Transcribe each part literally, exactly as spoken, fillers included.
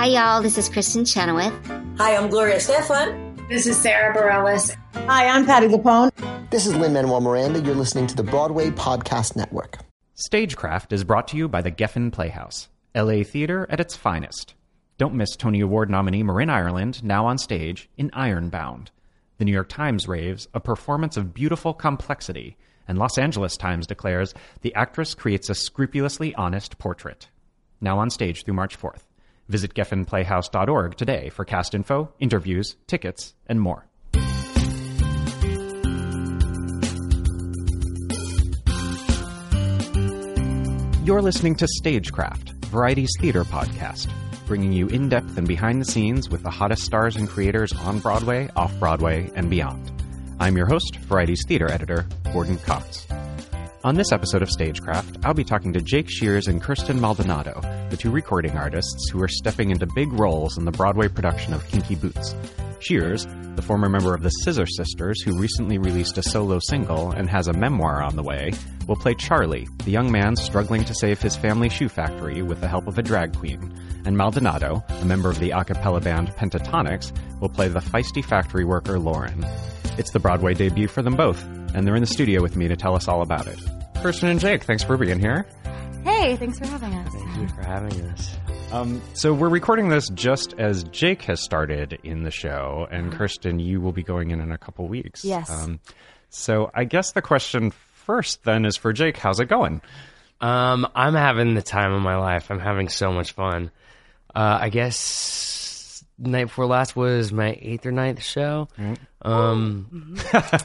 Hi, y'all. This is Kristen Chenoweth. Hi, I'm Gloria Stefan. This is Sarah Bareilles. Hi, I'm Patti LuPone. This is Lin-Manuel Miranda. You're listening to the Broadway Podcast Network. Stagecraft is brought to you by the Geffen Playhouse, L A theater at its finest. Don't miss Tony Award nominee Marin Ireland, now on stage, in Ironbound. The New York Times raves, a performance of beautiful complexity, and Los Angeles Times declares, the actress creates a scrupulously honest portrait. Now on stage through March fourth. Visit geffen playhouse dot org today for cast info, interviews, tickets, and more. You're listening to Stagecraft, Variety's theater podcast, bringing you in-depth and behind-the-scenes with the hottest stars and creators on Broadway, off-Broadway, and beyond. I'm your host, Variety's theater editor, Gordon Cox. On this episode of Stagecraft, I'll be talking to Jake Shears and Kirsten Maldonado, the two recording artists who are stepping into big roles in the Broadway production of Kinky Boots. Shears, the former member of the Scissor Sisters who recently released a solo single and has a memoir on the way, will play Charlie, the young man struggling to save his family shoe factory with the help of a drag queen. And Maldonado, a member of the a cappella band Pentatonics, will play the feisty factory worker Lauren. It's the Broadway debut for them both, and they're in the studio with me to tell us all about it. Kirsten and Jake, thanks for being here. Hey, thanks for having us. Thank you for having us. Um, so we're recording this just as Jake has started in the show, and Kirsten, you will be going in in a couple weeks. Yes. Um, so I guess the question first then is for Jake, how's it going? Um, I'm having the time of my life. I'm having so much fun. Uh, I guess night before last was my eighth or ninth show. Mm. Um,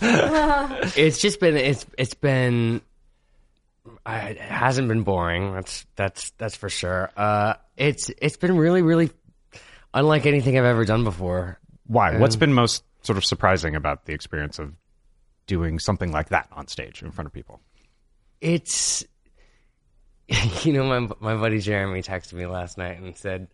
it's just been it's it's been. I, it hasn't been boring. That's that's that's for sure. Uh, it's it's been really really unlike anything I've ever done before. Why? Um, What's been most sort of surprising about the experience of doing something like that on stage in front of people? It's you know my my buddy Jeremy texted me last night and said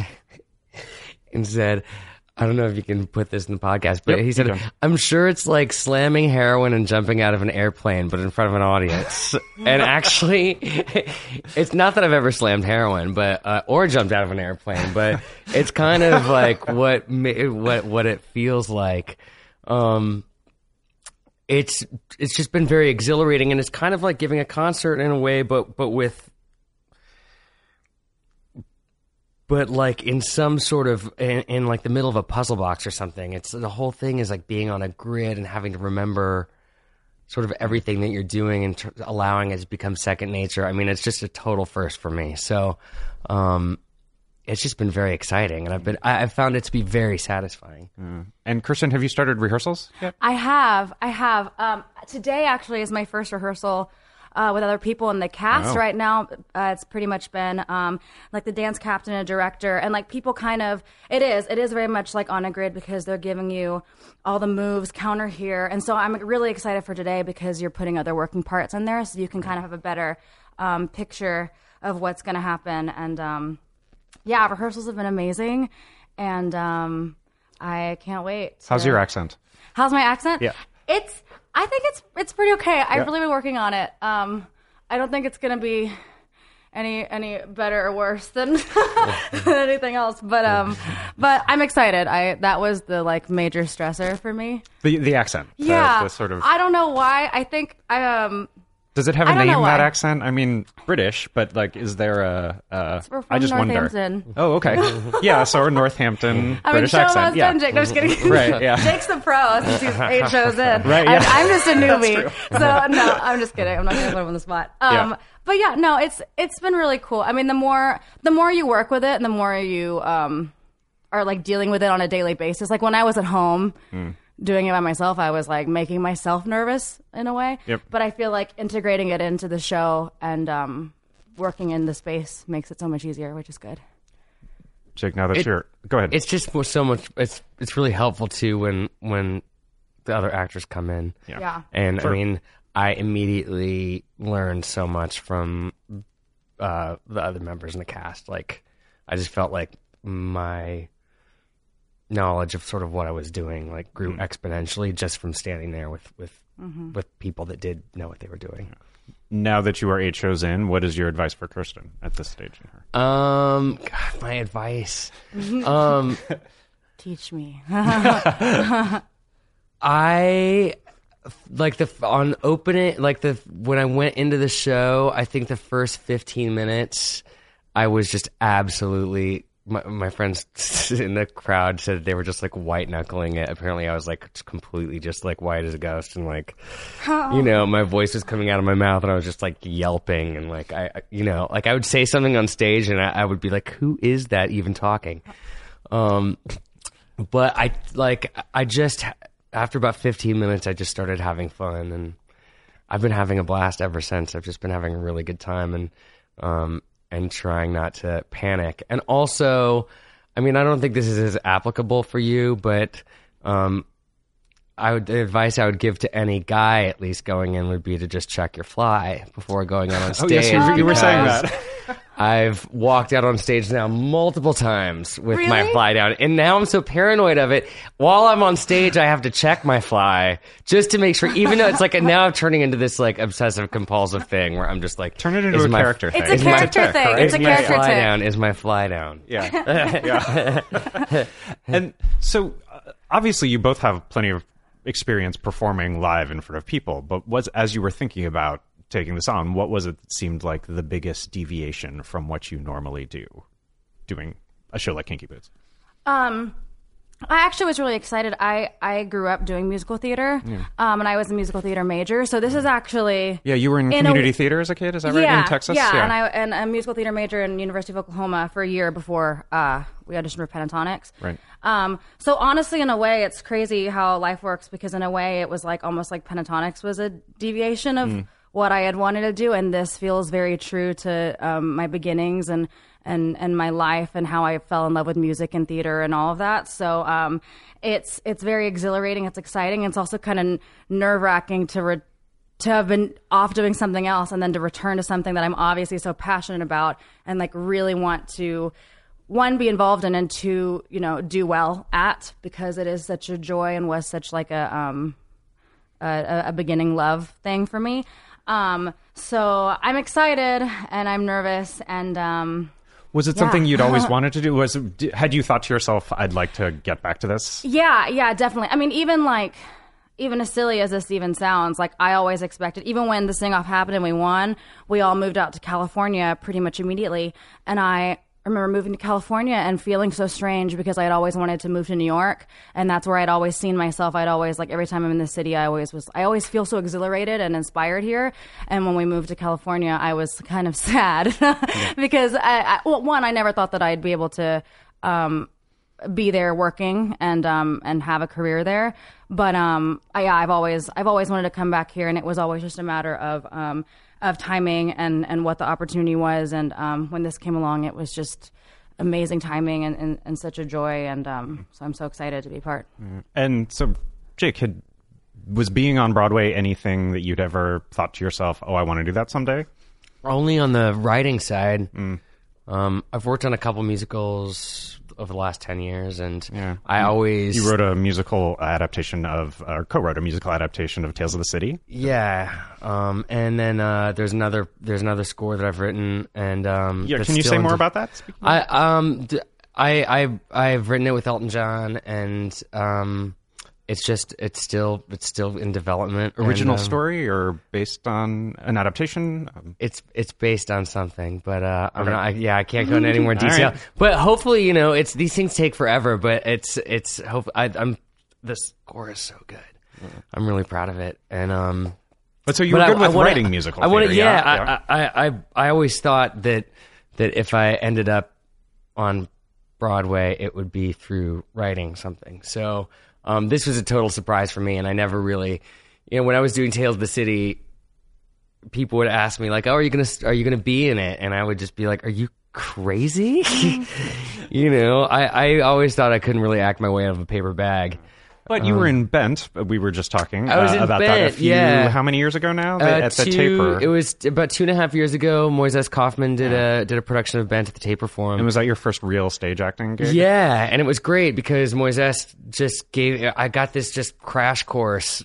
and said. I don't know if you can put this in the podcast, but yep, he said, I'm sure it's like slamming heroin and jumping out of an airplane, but in front of an audience. And actually, it's not that I've ever slammed heroin, but uh, or jumped out of an airplane, but it's kind of like what what what it feels like. Um, it's it's just been very exhilarating, and it's kind of like giving a concert in a way, but but with. But like in some sort of in, in like the middle of a puzzle box or something. It's the whole thing is like being on a grid and having to remember sort of everything that you're doing and tr- allowing it to become second nature. I mean, it's just a total first for me. So um, it's just been very exciting, and I've been I, I've found it to be very satisfying. Mm. And Kirsten, have you started rehearsals yet? I have. I have. Um, today actually is my first rehearsal. Uh, with other people in the cast. Oh. Right now, uh, it's pretty much been um, like the dance captain and director, and like people kind of, it is, it is very much like on a grid because they're giving you all the moves, counter here, and so I'm really excited for today because you're putting other working parts in there, so you can kind of have a better um, picture of what's going to happen, and um, yeah, rehearsals have been amazing, and um, I can't wait. To... How's your accent? How's my accent? Yeah. It's, I think it's it's pretty okay. I've yeah. really been working on it. Um, I don't think it's going to be any any better or worse than, than anything else. But um, but I'm excited. I that was the like major stressor for me. The the accent. Yeah. The, the sort of. I don't know why. I think I um. Does it have a I name, that accent? I mean, British, but like, is there a... a We're from I just Northampton. wonder. Oh, okay. Yeah, so we're Northampton, I British mean, show accent. us Yeah. done, Jake. No, just kidding. Right, yeah. Jake's the pro since he's eight shows in. Right, yeah. I'm, I'm just a newbie. That's So, no, I'm just kidding. I'm not going to put him on the spot. Um, Yeah. But yeah, no, it's it's been really cool. I mean, the more the more you work with it and the more you um, are like dealing with it on a daily basis. Like when I was at home... Mm. doing it by myself, I was like making myself nervous in a way. Yep. But I feel like integrating it into the show and um, working in the space makes it so much easier, which is good. Jake, now that It- you're... Go ahead. It's just so much. It's it's really helpful too when when the other actors come in. Yeah. Yeah. And Sure. I mean, I immediately learned so much from uh, the other members in the cast. Like, I just felt like my knowledge of sort of what I was doing like grew Mm. exponentially just from standing there with with Mm-hmm. with people that did know what they were doing. Now that you are eight shows in, what is your advice for Kirsten at this stage in her? Um, God, my advice. um, Teach me. I like the on opening like the when I went into the show, I think the first fifteen minutes I was just absolutely my, my friends in the crowd said they were just like white knuckling it. Apparently I was like completely just like white as a ghost and like you know, my voice was coming out of my mouth and I was just like yelping and like I you know, like I would say something on stage and I, I would be like, who is that even talking? Um but I like I just after about fifteen minutes, I just started having fun, and I've been having a blast ever since. I've just been having a really good time, and um, and trying not to panic. And also, I mean, I don't think this is as applicable for you, but um, I would the advice I would give to any guy, at least going in, would be to just check your fly before going out on stage. Oh, yes, you, you were saying because that. I've walked out on stage now multiple times with my Really? fly down, and now I'm so paranoid of it. While I'm on stage, I have to check my fly just to make sure, even though it's like, now I'm turning into this like obsessive compulsive thing where I'm just like, Turn it into is a my- character thing. It's a Is my- character thing. right? It's a Is my character fly thing. down? Is my fly down? Yeah. yeah. And so, uh, obviously, you both have plenty of experience performing live in front of people, but was as you were thinking about taking this on, what was it that seemed like the biggest deviation from what you normally do doing a show like Kinky Boots? Um, I actually was really excited. I, I grew up doing musical theater, um, and I was a musical theater major. So this is actually Yeah, you were in, In a- community theater as a kid, is that right? yeah, In Texas? yeah, and I and a musical theater major in University of Oklahoma for a year before uh, we auditioned for Pentatonics. Right. Um, so honestly, in a way, it's crazy how life works because in a way, it was like almost like Pentatonics was a deviation of what I had wanted to do, and this feels very true to um, my beginnings and. And, and my life and how I fell in love with music and theater and all of that. So um, it's it's very exhilarating. It's exciting. It's also kind of nerve wracking to re- to have been off doing something else and then to return to something that I'm obviously so passionate about and like really want to one be involved in and two you know do well at because it is such a joy and was such like a um a, a beginning love thing for me. Um, so I'm excited and I'm nervous and. Um, Was it Yeah. something you'd always wanted to do? Was it, had you thought to yourself, I'd like to get back to this? Yeah, yeah, definitely. I mean, even like, even as silly as this even sounds, like I always expected, even when the sing-off happened and we won, we all moved out to California pretty much immediately. And I remember moving to California and feeling so strange because I had always wanted to move to New York. And that's where I'd always seen myself. I'd always, like, every time I'm in the city, I always was, I always feel so exhilarated and inspired here. And when we moved to California, I was kind of sad because I, I, well, one, I never thought that I'd be able to, um, be there working and um and have a career there, but um I, yeah, I've always I've always wanted to come back here, and it was always just a matter of um of timing and and what the opportunity was, and um when this came along, it was just amazing timing and, and, and such a joy, and um so I'm so excited to be part. And so, Jake, had, was being on Broadway anything that you'd ever thought to yourself, oh, I want to do that someday? Only on the writing side. Um, I've worked on a couple musicals over the last ten years, and Yeah. I always You wrote a musical adaptation of, or co-wrote a musical adaptation of Tales of the City. yeah. Um, and then uh, there's another there's another score that I've written, and um, Yeah, that's can you still say in more de- about that? Speaking of- I um d- I I I've written it with Elton John, and um, it's just it's still it's still in development. Original and, um, story or based on an adaptation? Um, It's it's based on something, but uh, I'm Okay. not. I, yeah, I can't go into any more All detail. right. But hopefully, you know, it's these things take forever. But it's it's hope I, I'm the score is so good. I'm really proud of it, and um. But so you but were I- good with I wanna- writing musical I wanna- theater, yeah, yeah? I, I, I I always thought that that if I ended up on Broadway, it would be through writing something. So um, this was a total surprise for me, and I never really, you know, when I was doing Tales of the City, people would ask me like, "Oh, are you gonna are you gonna be in it?" And I would just be like, "Are you crazy?" You know, I I always thought I couldn't really act my way out of a paper bag. But you were in Bent. We were just talking I was uh, in about Bent, that a few, yeah. how many years ago now? The, Uh, at the two- Taper. It was about two and a half years ago. Moises Kaufman did a did a production of Bent at the Taper Forum. And was that your first real stage acting gig? Yeah, and it was great because Moises just gave. I got this just crash course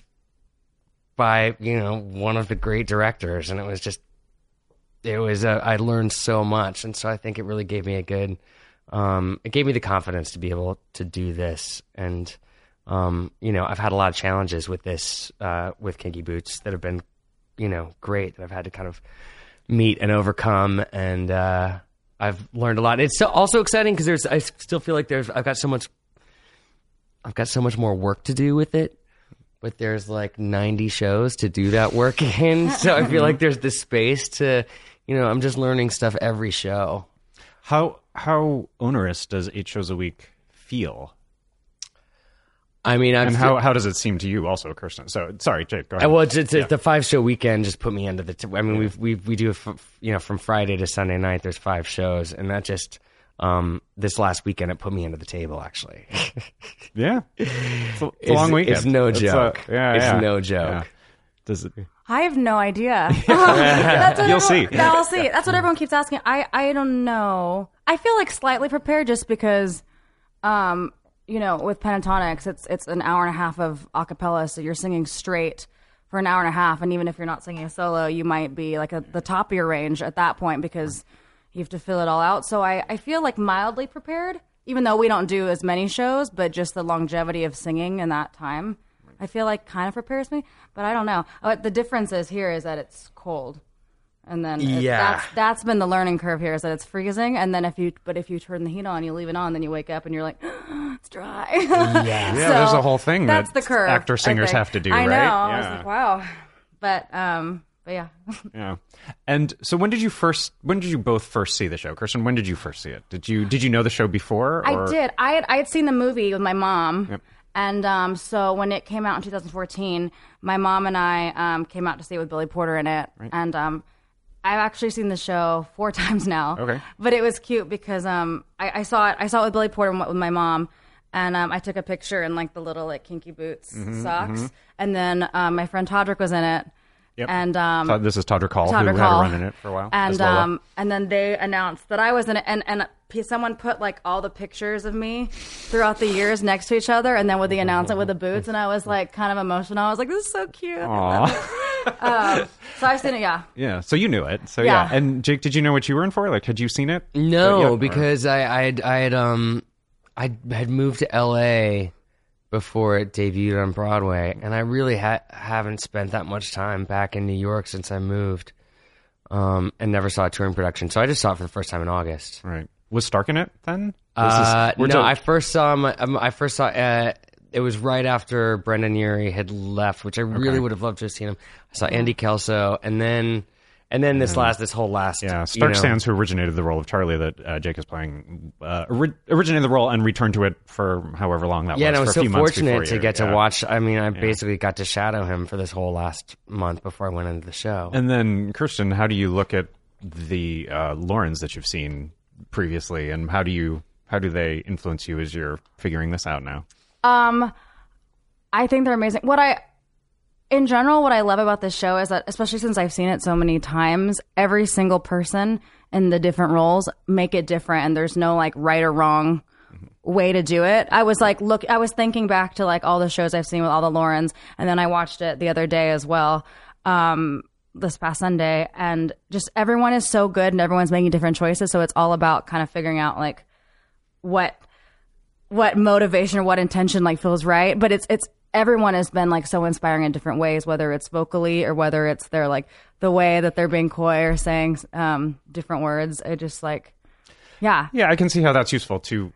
by you know one of the great directors, and it was just it was. Uh, I learned so much, and so I think it really gave me a good. Um, it gave me the confidence to be able to do this, and um, you know, I've had a lot of challenges with this uh, with Kinky Boots that have been, you know, great that I've had to kind of meet and overcome, and uh, I've learned a lot. It's so, also exciting because there's I still feel like there's I've got so much I've got so much more work to do with it, but there's like ninety shows to do that work in, so I feel like there's the space to, you know, I'm just learning stuff every show. How how onerous does eight shows a week feel? I mean, I've And how, how does it seem to you also, Kirsten? So, sorry, Jake, go ahead. Well, it's, it's, the five show weekend just put me into the. T- I mean, we've we we do it f- you know from Friday to Sunday night. There's five shows, and that just um, this last weekend it put me into the table. Actually, yeah, it's a, it's a long weekend. It's no It's a- joke. yeah, it's yeah. no joke. Yeah. Does it? I have no idea. That's what You'll everyone, see. Yeah, I'll see. That's what everyone keeps asking. I, I don't know. I feel like slightly prepared just because, um, you know, with Pentatonics, it's it's an hour and a half of a cappella, so you're singing straight for an hour and a half, and even if you're not singing a solo, you might be like at the top of your range at that point because you have to fill it all out. So I, I feel like mildly prepared, even though we don't do as many shows, but just the longevity of singing in that time, I feel like kind of prepares me, but I don't know. Uh, the difference is here is that it's cold, and then it, Yeah. that's that's been the learning curve here is that it's freezing, and then if you but if you turn the heat on, you leave it on, then you wake up and you're like, it's dry. Yeah. Yeah, So, there's a whole thing That's that the curve. actor I singers think. have to do, I know. right? I was Yeah. like, wow, but um, but yeah. Yeah. And so, when did you first? When did you both first see the show, Kirsten? When did you first see it? Did you did you know the show before? Or? I did. I had I had seen the movie with my mom. Yep. And um, so when it came out in two thousand fourteen, my mom and I um, came out to see it with Billy Porter in it. Right. And um, I've actually seen the show four times now. Okay. But it was cute because um, I, I saw it. I saw it with Billy Porter and with my mom, and um, I took a picture in like the little like Kinky Boots Mm-hmm, socks. And then um, my friend Todrick was in it. Yep. And um, So this is Todrick Hall, Todrick who Hall. had a run in it for a while. And as Lola. um, and then they announced that I was in it, and and someone put like all the pictures of me throughout the years next to each other, and then with the announcement with the boots, and I was like kind of emotional. I was like, "This is so cute." Aw. um, so I've seen it, yeah. Yeah. So you knew it. So yeah. Yeah. And Jake, did you know what you were in for? Like, had you seen it? No, Uh, yeah, or- because I I had, I had um I had moved to L A before it debuted on Broadway, and I really ha- haven't spent that much time back in New York since I moved, um, and never saw a touring production. So I just saw it for the first time in August. Right. Was Stark in it then? Uh, we're no, till- I first saw him. um, I first saw. Uh, it was right after Brendan Urie had left, which I really Okay. would have loved to have seen him. I saw Andy Kelso, and then, and then this last, this whole last. Yeah, you Stark know- Sands, who originated the role of Charlie that uh, Jake is playing, uh, ori- originated the role and returned to it for however long that Yeah, was. and I was for a so few months fortunate before to you- get yeah. to watch. I mean, I basically got to shadow him for this whole last month before I went into the show. And then, Kirsten, how do you look at the uh, Laurens that you've seen previously, and how do you how do they influence you as you're figuring this out now? Um, I think they're amazing. What I, in general, what I love about this show is that, especially since I've seen it so many times, every single person in the different roles make it different, and there's no like right or wrong way to do it. I was like, look, I was thinking back to like all the shows I've seen with all the Laurens, and then I watched it the other day as well. Um, this past Sunday, and just everyone is so good, and everyone's making different choices. So it's all about kind of figuring out like what what motivation or what intention like feels right. But it's it's everyone has been like so inspiring in different ways, whether it's vocally or whether it's their like the way that they're being coy or saying um, different words. I just like, yeah, Yeah, I can see how that's useful to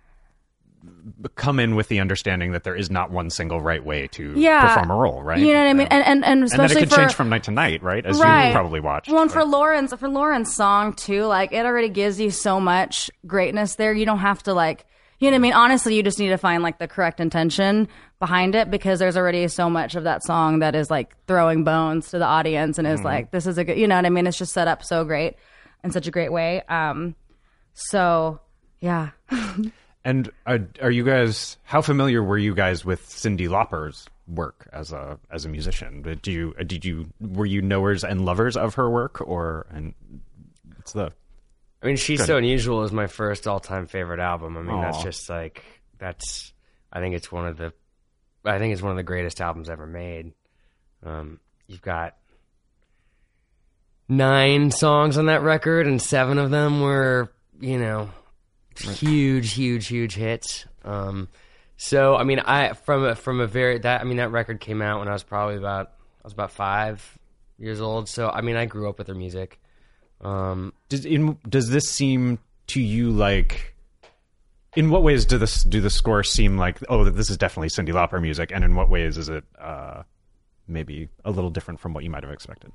come in with the understanding that there is not one single right way to Yeah. perform a role, right? You know what I mean? Um, And and, and and then especially it could for change from night to night, right? As right. you probably watched. Well, and for Right. Lauren's for Lauren's song too, like it already gives you so much greatness there. You don't have to like, you know what I mean? Honestly, you just need to find like the correct intention behind it, because there's already so much of that song that is like throwing bones to the audience and is Mm-hmm. like, this is a good, you know what I mean? It's just set up so great in such a great way. Um, so yeah. And are, are you guys? How familiar were you guys with Cyndi Lauper's work as a as a musician? Did you did you were you knowers and lovers of her work, or and it's the? I mean, She's Good. So Unusual is my first all time favorite album. I mean, Aww. that's just like that's. I think it's one of the. I think it's one of the greatest albums ever made. Um, you've got nine songs on that record, and seven of them were, you know, huge, huge, huge hits. Um, so I mean, I from a, from a very that I mean that record came out when I was probably about I was about five years old. So I mean, I grew up with her music. Um, does in does this seem to you like? In what ways do this do the scores seem like? Oh, this is definitely Cyndi Lauper music, and in what ways is it uh, maybe a little different from what you might have expected?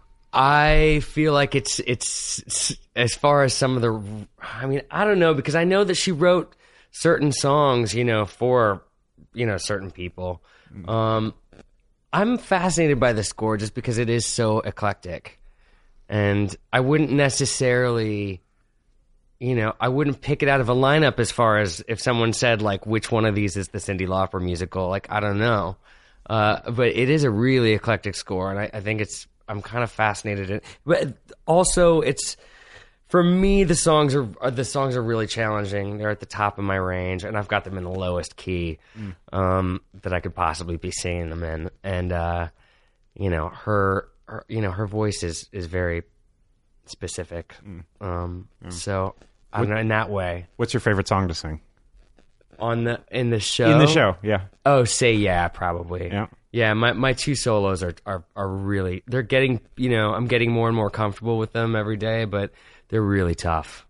I feel like it's, it's it's as far as some of the. I mean, I don't know, because I know that she wrote certain songs, you know, for you know certain people. Mm. Um, I'm fascinated by the score just because it is so eclectic, and I wouldn't necessarily. You know, I wouldn't pick it out of a lineup as far as if someone said, like, which one of these is the Cyndi Lauper musical. Like, I don't know. Uh, but it is a really eclectic score, and I, I think it's, I'm kind of fascinated. In, but also, it's, for me, the songs are, are, the songs are really challenging. They're at the top of my range, and I've got them in the lowest key mm. um, that I could possibly be singing them in. And, uh, you know, her, her, you know, her voice is, is very specific. Mm. Um, mm. So... I don't know, in that way. What's your favorite song to sing? On the in the show? In the show, yeah. Oh, Say Yeah, probably. Yeah. Yeah, my, my two solos are, are, are really, they're getting, you know, I'm getting more and more comfortable with them every day, but they're really tough.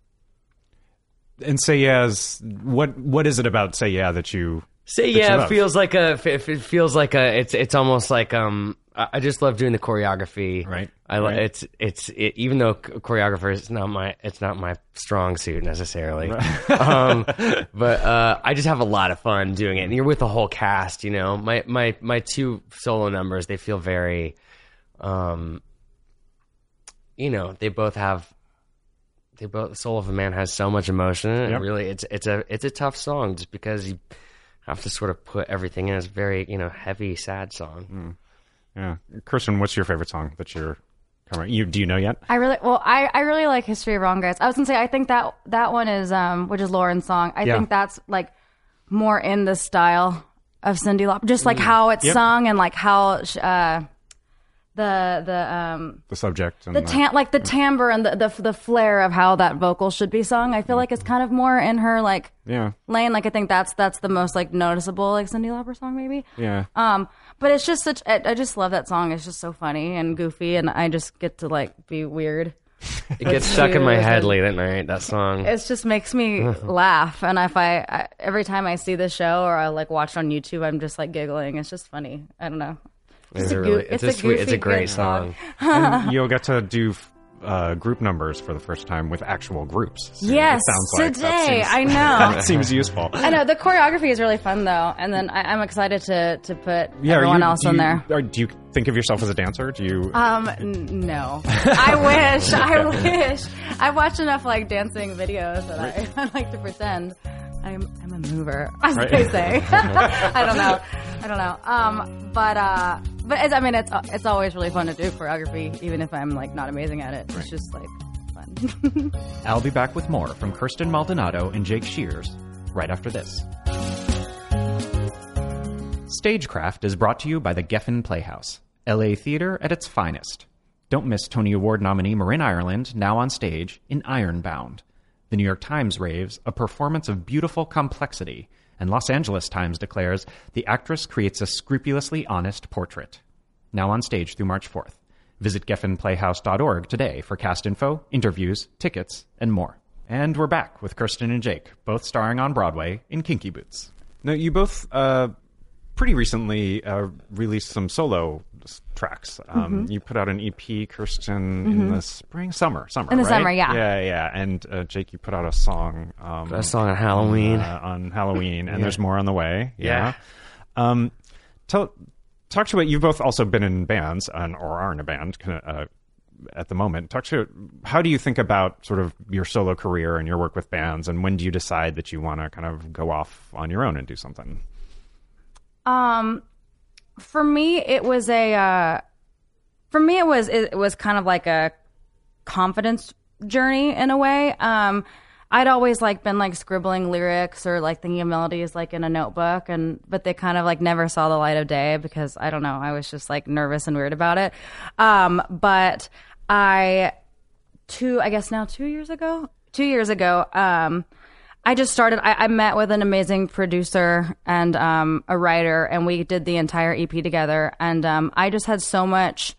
And Say Yeah's, what what is it about Say Yeah that you Say that Yeah you feels like a, it feels like a, it's it's almost like, um, I just love doing the choreography. Right. I right. it's it's it, even though choreographer is not my it's not my strong suit necessarily, right. um, but uh, I just have a lot of fun doing it. And you're with the whole cast, you know. My my my two solo numbers, they feel very, um, you know, they both have. They both Soul of a Man has so much emotion in it. Yep. Really, it's it's a it's a tough song just because you have to sort of put everything in. It's a very you know heavy, sad song. Mm. Yeah, Kirsten, what's your favorite song that you're coming? You do you know yet? I really well, I, I really like History of Wrong Guys. I was gonna say I think that that one is um which is Lauren's song. I yeah. think that's like more in the style of Cyndi Lauper, just like how it's yep. sung and like how uh the the um the subject and the tam- like the timbre and the, the the flair of how that vocal should be sung. I feel like it's kind of more in her like yeah lane. Like I think that's that's the most like noticeable like Cyndi Lauper song maybe. Yeah. Um, but it's just such. I, I just love that song. It's just so funny and goofy, and I just get to like be weird. It gets stuck in my head late at night. That song. It just makes me laugh, and if I, I every time I see the show or I like watch it on YouTube, I'm just like giggling. It's just funny. I don't know. It's, It's a a really, goo- it's, it's a a sweet, it's a goofy, great good song. And you'll get to do uh, group numbers for the first time with actual groups. So Yes, it sounds like that today. seems- I know. that seems useful. I know the choreography is really fun though, and then I, I'm excited to to put Yeah, are everyone you- else do in you, there. Are, do you think of yourself as a dancer? Do you? Um, n- no. I wish. I wish. I watch enough like dancing videos that I, I like to pretend I'm I'm a mover, as Right. they say. I don't know. I don't know. Um, but uh, but it's, I mean, it's it's always really fun to do choreography, even if I'm like not amazing at it. It's just like fun. I'll be back with more from Kirsten Maldonado and Jake Shears right after this. Stagecraft is brought to you by the Geffen Playhouse, L A theater at its finest. Don't miss Tony Award nominee Marin Ireland now on stage in Ironbound. The New York Times raves a performance of beautiful complexity, and Los Angeles Times declares the actress creates a scrupulously honest portrait. Now on stage through March fourth. Visit geffen playhouse dot org today for cast info, interviews, tickets, and more. And we're back with Kirsten and Jake, both starring on Broadway in Kinky Boots. Now, you both uh, pretty recently uh, released some solo s- tracks. Um, Mm-hmm. You put out an E P, Kirsten, in the spring, summer, summer, In the right? summer, yeah. Yeah, yeah. And uh, Jake, you put out a song. Um, A song on Halloween. uh, on Halloween, and Yeah. there's more on the way. Yeah. Um, tell, talk to me. You've both also been in bands, and, or are in a band. Can, uh, at the moment. Talk to how do you think about sort of your solo career and your work with bands, and when do you decide that you want to kind of go off on your own and do something? Um, for me, it was a. Uh, for me, it was it was kind of like a confidence journey in a way. Um, I'd always like been like scribbling lyrics or like thinking of melodies like in a notebook, and but they kind of like never saw the light of day because I don't know, I was just like nervous and weird about it. Um, but I two I guess now two years ago, two years ago, um, I just started. I, I met with an amazing producer and um, a writer, and we did the entire E P together. And um, I just had so much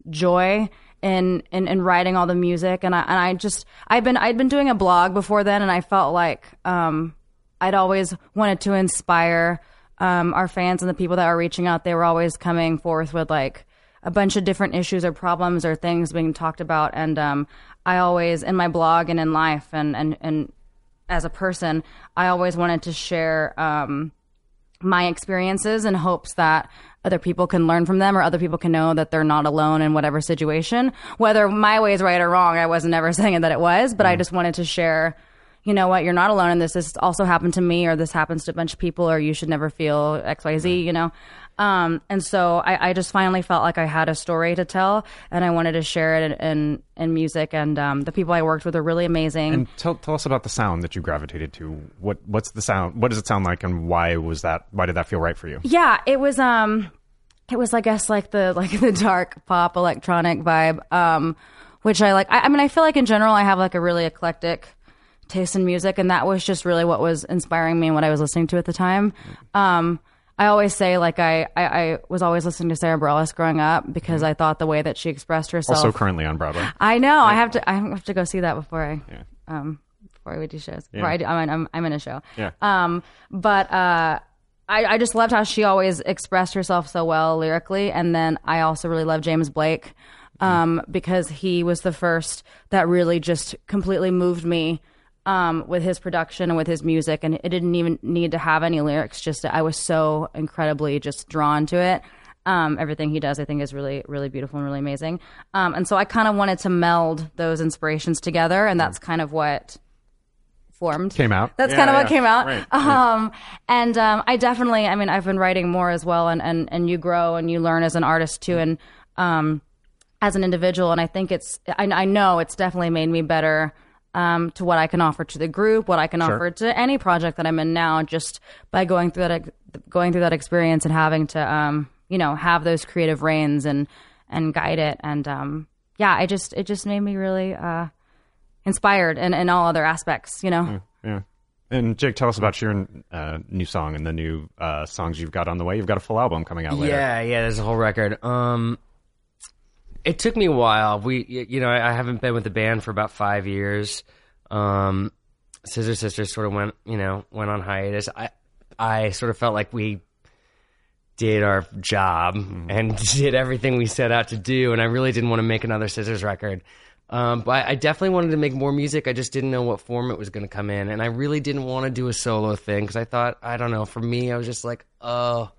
joy in, in, in writing all the music, and I and I just I'd been I'd been doing a blog before then, and I felt like um, I'd always wanted to inspire um, our fans and the people that were reaching out. They were always coming forth with like a bunch of different issues or problems or things being talked about, and um, I always in my blog and in life and and and as a person, I always wanted to share um, my experiences in hopes that other people can learn from them, or other people can know that they're not alone in whatever situation. Whether my way is right or wrong, I wasn't ever saying that it was, but mm. I just wanted to share, you know what, you're not alone in this. This also happened to me, or this happens to a bunch of people, or you should never feel X Y Z, mm. you know? Um, and so I, I just finally felt like I had a story to tell, and I wanted to share it in, in, in music. And um, the people I worked with are really amazing. And tell tell us about the sound that you gravitated to. What what's the sound? What does it sound like, and why was that? Why did that feel right for you? Yeah, it was. Um, it was, I guess, like the like the dark pop electronic vibe, um, which I like. I, I mean, I feel like in general I have like a really eclectic taste in music, and that was just really what was inspiring me and what I was listening to at the time. Um, I always say, like, I, I, I was always listening to Sarah Bareilles growing up because I thought the way that she expressed herself. Also currently on Broadway. I know. Yeah. I have to. I have to go see that before I, yeah. um, before we do shows. Yeah. Before I do, I'm, I'm, I'm in a show. Yeah. Um, but uh, I, I just loved how she always expressed herself so well lyrically, and then I also really love James Blake, um, mm. because he was the first that really just completely moved me. Um, with his production and with his music, and it didn't even need to have any lyrics. Just I was so incredibly just drawn to it. Um, everything he does, I think, is really, really beautiful and really amazing. Um, and so I kind of wanted to meld those inspirations together, and that's kind of what formed. Came out. That's yeah, kind of yeah. what came out. Right. Um, right. And um, I definitely, I mean, I've been writing more as well, and, and, and you grow and you learn as an artist too, and um, as an individual. And I think it's, I, I know it's definitely made me better. Um, to what I can offer to the group, what I can sure. offer to any project that I'm in now, just by going through that going through that experience and having to, um, you know, have those creative reins and and guide it. And um, yeah, I just it just made me really uh, inspired in, in all other aspects, you know. Yeah, yeah. And Jake, tell us about your uh, new song and the new uh, songs you've got on the way. You've got a full album coming out later. Yeah, yeah. There's a whole record. Um, It took me a while. We, you know, I haven't been with the band for about five years. Um, Scissor Sisters sort of went, you know, went on hiatus. I, I sort of felt like we did our job mm-hmm. and did everything we set out to do, and I really didn't want to make another Scissors record. Um, but I definitely wanted to make more music. I just didn't know what form it was going to come in, and I really didn't want to do a solo thing because I thought, I don't know, for me, I was just like, oh.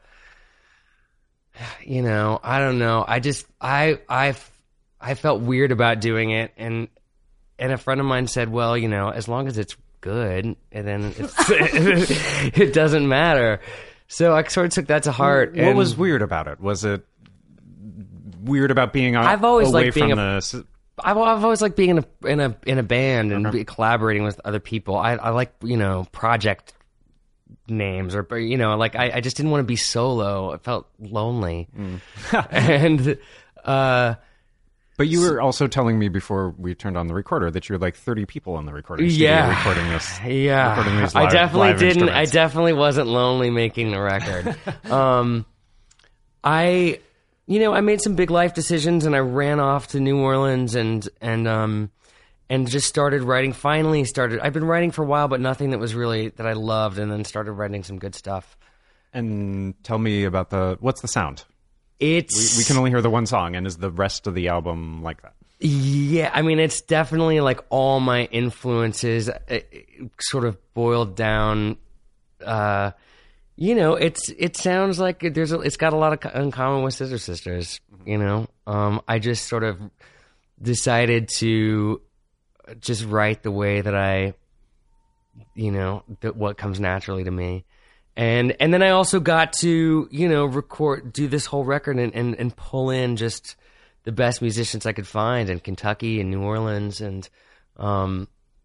You know, I don't know. I just, I, I, I felt weird about doing it, and and a friend of mine said, "Well, you know, as long as it's good, and then it's, it doesn't matter." So I sort of took that to heart. What and was weird about it? Was it weird about being on, I've always away liked being from a, the? I've, I've always liked being in a in a in a band and uh-huh. be collaborating with other people. I, I like you know project. names or you know like I, I just didn't want to be solo. I felt lonely. mm. and uh but you were also telling me before we turned on the recorder that you're like thirty people in the recording studio yeah recording this yeah recording these live, I definitely live didn't I instruments. definitely wasn't lonely making the record. um I you know I made some big life decisions, and I ran off to New Orleans and and um And just started writing, finally started. I've been writing for a while, but nothing that was really, that I loved, and then started writing some good stuff. And tell me about the, what's the sound? It's... We, we can only hear the one song, and is the rest of the album like that? Yeah, I mean, it's definitely like all my influences it, it sort of boiled down. Uh, you know, it's it sounds like there's a, it's got a lot of in common with Scissor Sisters, you know? Um, I just sort of decided to just write the way that I, you know, that what comes naturally to me. And and then I also got to, you know, record, do this whole record and, and, and pull in just the best musicians I could find in Kentucky and New Orleans. And, um,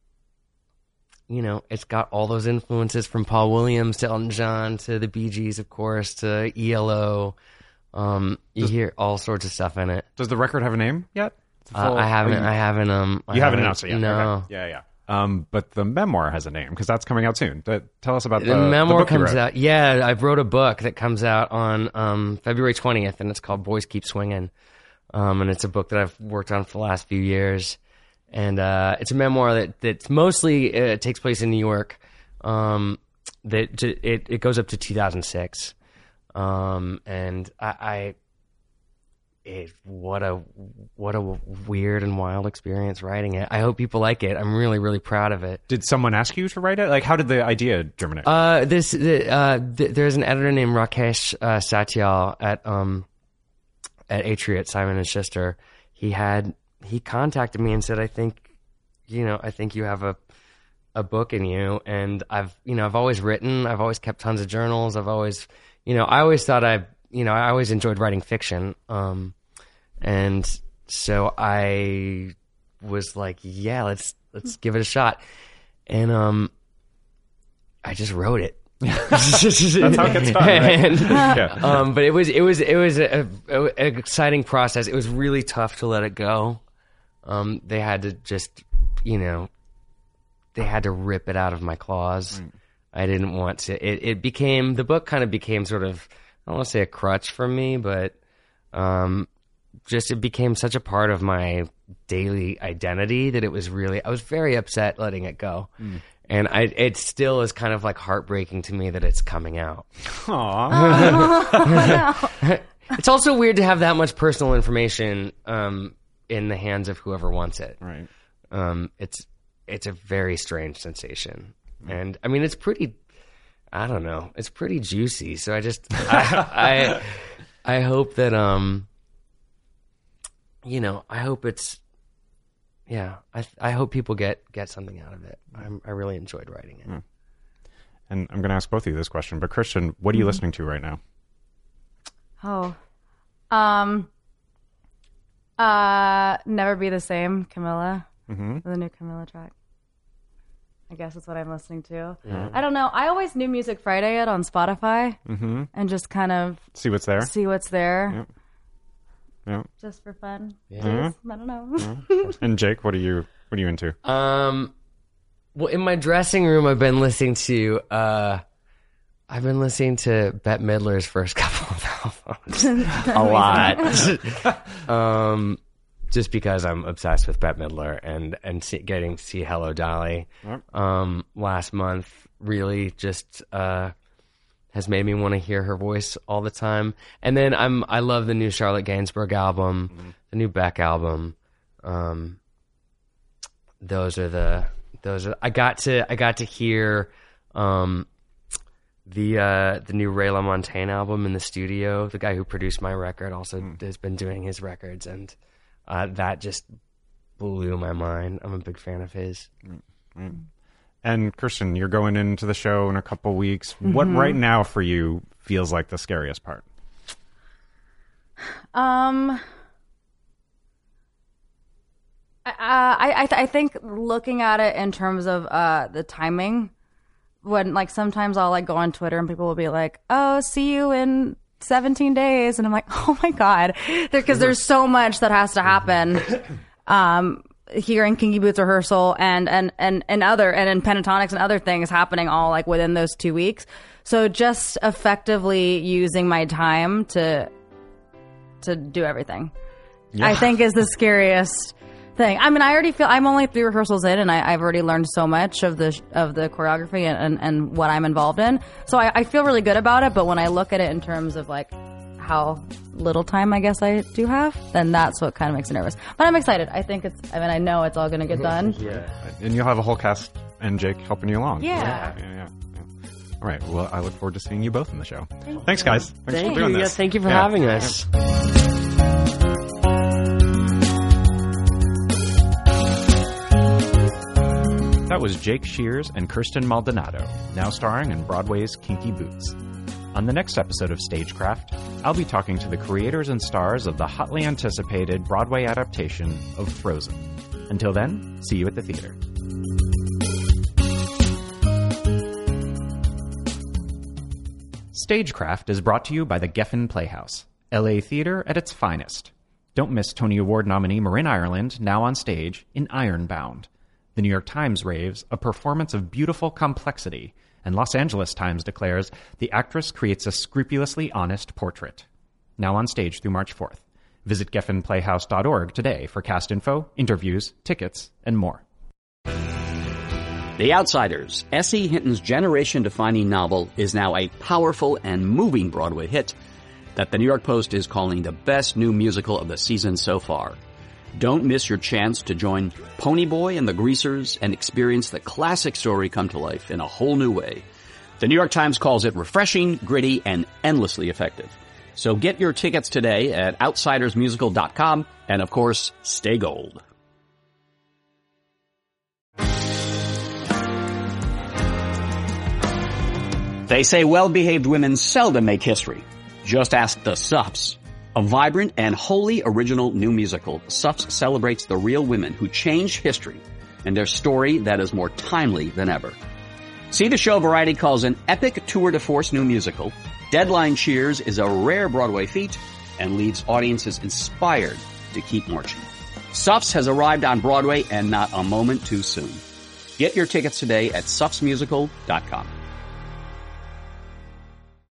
you know, it's got all those influences from Paul Williams to Elton John to the Bee Gees, of course, to E L O. Um, you does, hear all sorts of stuff in it. Does the record have a name yet? Uh, I haven't. You, I haven't. Um, you I haven't announced it yet. No. Okay. Yeah, yeah. Um, but the memoir has a name because that's coming out soon. But tell us about the, the memoir the book comes you wrote. out. Yeah, I wrote a book that comes out on um, February twentieth, and it's called Boys Keep Swinging. Um, and it's a book that I've worked on for the last few years, and uh, it's a memoir that that's mostly uh, takes place in New York. Um, that it it goes up to two thousand six, um, and I. I It, what a what a weird and wild experience writing it. I hope people like it. I'm really really proud of it. Did someone ask you to write it? Like, how did the idea germinate? Uh, this the, uh, th- there's an editor named Rakesh uh, Satyal at um at Atria at Simon and Schuster. He had he contacted me and said, I think you know I think you have a a book in you. And I've you know I've always written. I've always kept tons of journals. I've always you know I always thought I you know I always enjoyed writing fiction. Um. And so I was like, yeah, let's let's give it a shot. And um, I just wrote it. That's how it gets done, right? And, yeah. um, but it was it was it was a, a, an exciting process. It was really tough to let it go. Um, they had to just, you know, they had to rip it out of my claws. Mm. I didn't want to. It, it became the book kind of became sort of I don't want to say a crutch for me, but um. Just it became such a part of my daily identity that it was really I was very upset letting it go, mm. and I it still is kind of like heartbreaking to me that it's coming out. Aww. It's also weird to have that much personal information um, in the hands of whoever wants it. Right. Um, it's it's a very strange sensation, mm. and I mean it's pretty. I don't know. It's pretty juicy. So I just I I, I hope that um. You know, I hope it's, yeah, I I hope people get, get something out of it. I'm, I really enjoyed writing it. Mm. And I'm going to ask both of you this question, but Christian, what are you mm-hmm. listening to right now? Oh, um, uh, Never Be the Same, Camilla, mm-hmm. the new Camilla track. I guess that's what I'm listening to. Mm-hmm. I don't know. I always knew Music Friday it on Spotify mm-hmm. and just kind of see what's there. See what's there. Yep. Yeah. Just for fun. Yeah. Mm-hmm. I don't know. Mm-hmm. And Jake, what are you what are you into? Um well in my dressing room I've been listening to uh I've been listening to Bette Midler's first couple of albums. A lot. um just because I'm obsessed with Bette Midler and and see, getting to see Hello Dolly yep. um last month really just uh has made me want to hear her voice all the time. And then I'm I love the new Charlotte Gainsbourg album, mm-hmm. the new Beck album. Um, those are the those are I got to I got to hear um, the uh, the new Ray LaMontagne album in the studio. The guy who produced my record also mm. has been doing his records, and uh, that just blew my mind. I'm a big fan of his. Mm-hmm. And Kirsten, you're going into the show in a couple weeks. Mm-hmm. What right now for you feels like the scariest part? Um, I I I, th- I think looking at it in terms of uh the timing, when like sometimes I'll like go on Twitter and people will be like, "Oh, see you in seventeen days," and I'm like, "Oh my god," because there's so much that has to happen. Um. Here in Kinky Boots rehearsal and, and, and, and other, and in Pentatonics and other things happening all like within those two weeks. So just effectively using my time to, to do everything, yeah. I think is the scariest thing. I mean, I already feel I'm only three rehearsals in and I, I've already learned so much of the, of the choreography and, and, and what I'm involved in. So I, I feel really good about it. But when I look at it in terms of like, how little time I guess I do have, then that's what kind of makes me nervous. But I'm excited. I think it's, I mean, I know it's all going to get done. Yeah. And you'll have a whole cast and Jake helping you along. Yeah. Yeah, yeah, yeah. yeah. All right. Well, I look forward to seeing you both in the show. Thank Thanks, you. guys. Thanks thank for doing you. this. Yeah, thank you for yeah. having us. Yeah. that was Jake Shears and Kirsten Maldonado, now starring in Broadway's Kinky Boots. On the next episode of Stagecraft, I'll be talking to the creators and stars of the hotly anticipated Broadway adaptation of Frozen. Until then, see you at the theater. Stagecraft is brought to you by the Geffen Playhouse, L A theater at its finest. Don't miss Tony Award nominee Marin Ireland, now on stage, in Ironbound. The New York Times raves, a performance of beautiful complexity, and Los Angeles Times declares the actress creates a scrupulously honest portrait. Now on stage through March fourth. Visit geffen playhouse dot org today for cast info, interviews, tickets, and more. The Outsiders, S E. Hinton's generation-defining novel, is now a powerful and moving Broadway hit that the New York Post is calling the best new musical of the season so far. Don't miss your chance to join Ponyboy and the Greasers and experience the classic story come to life in a whole new way. The New York Times calls it refreshing, gritty, and endlessly effective. So get your tickets today at outsiders musical dot com, and of course, stay gold. They say well-behaved women seldom make history. Just ask the Suffs. A vibrant and wholly original new musical, Suffs celebrates the real women who changed history and their story that is more timely than ever. See the show Variety calls an epic tour de force new musical. Deadline cheers is a rare Broadway feat and leaves audiences inspired to keep marching. Suffs has arrived on Broadway and not a moment too soon. Get your tickets today at suffs musical dot com.